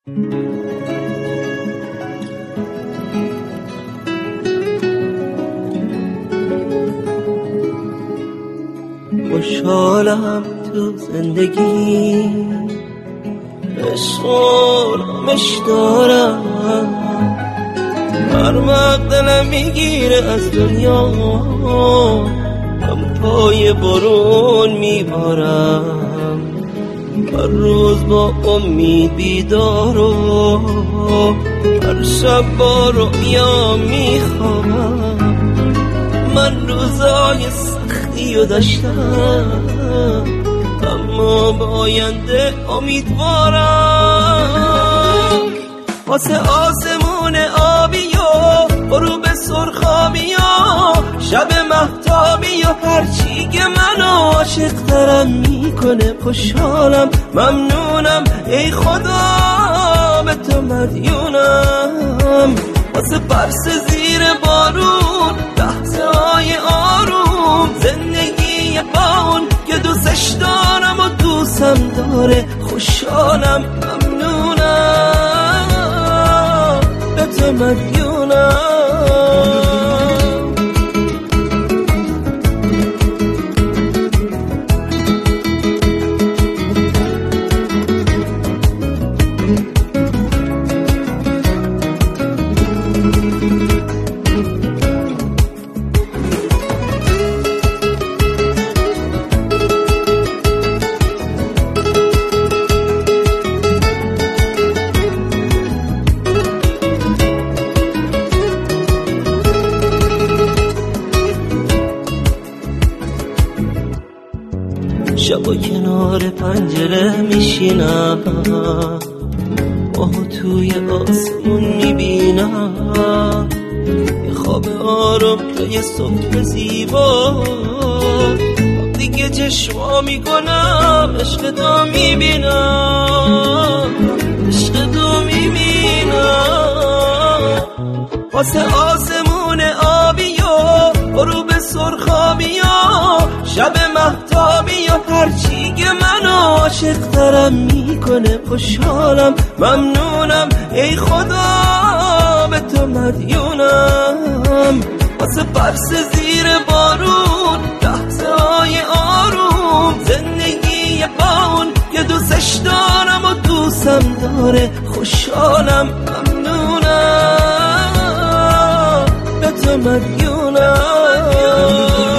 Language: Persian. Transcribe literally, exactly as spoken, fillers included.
خوشحالم تو زندگی، عشقارمش دارم، هر وقت دلم میگیره از دنیا هم پای بارون میبارم. هر روز با امید بیدار و هر شب با رؤیا میخوام. من روزای سختی رو داشتم اما با آینده امیدوارم. واسه آسمون آبی و غروب سرخابی و شب مهتابی و هرچی که منو عاشق ترم میکنه. خوشحالم ممنونم ای خدا به تو مدیونم. واسه برس زیر بارون لحظه های آروم، زندگی با اون که دوستش دارم و دوستم داره. خوشحالم ممنونم به تو مدیونم. شبا کنار پنجره میشینم، ماهو توی آسمون میبینم، یه خواب آرام یه صبح زیبا. دیگه چشما میکنم عشق تو میبینم، عشق تو میبینم. واسه آسمون آبی و غروب سرخابی و شب مهتابی و هرچی که منو عاشق ترم میکنه. خوشحالم ممنونم ای خدا به تو مدیونم. واسه برس زیر بارون لحظه های آروم، زندگی با اون که دوستش دارم و دوستم داره. خوشحالم ممنونم به تو مدیونم.